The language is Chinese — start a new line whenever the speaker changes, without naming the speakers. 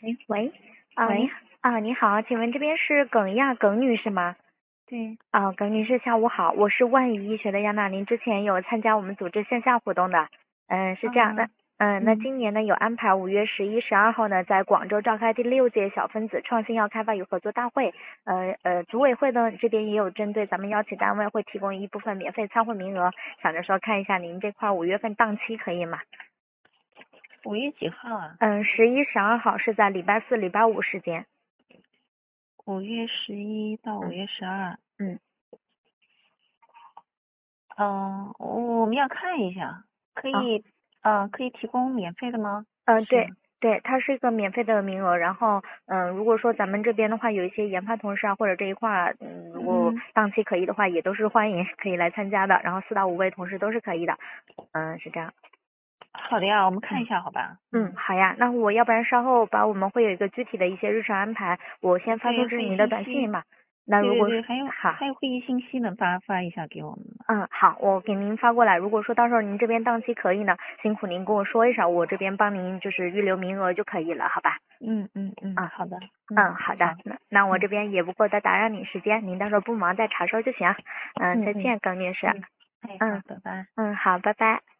喂，啊，
喂，
你好，请问这边是耿女士吗？
对，
啊，耿女士下午好，我是万语医学的亚娜，您之前有参加我们组织线下活动的，是这样，那今年呢有安排5月11、12号呢在广州召开第6届小分子创新药开发与合作大会，组委会呢这边也有针对咱们邀请单位会提供一部分免费参会名额，想着说看一下您这块5月份档期可以吗
5月几号啊
？11、12号是在礼拜四、礼拜五时间。
？5月11到5月12。
嗯。
我们要看一下，可
啊。
以，可以提供免费的吗？
对
是。
对，它是一个免费的名额。然后，如果说咱们这边的话，有一些研发同事啊，或者这一块儿，如果档期可以的话，也都是欢迎可以来参加的。然后4到5位同事都是可以的。是这样。
好的呀，我们看一下，好吧？
好呀。那我要不然稍后我们会有一个具体的一些日程安排，我先发
对，
送至您的
会议信息，
短信嘛。那如果是
对对对，还有
好。
会议信息能发一下给我们吗？
好，我给您发过来。如果说到时候您这边档期可以呢，辛苦您跟我说一声，我这边帮您就是预留名额就可以了，好吧？
好的。
好的，
好。
那我这边也不过多打扰你时间，您到时候不忙再查收就行。再见，耿女士。
好，拜拜。
好，拜拜。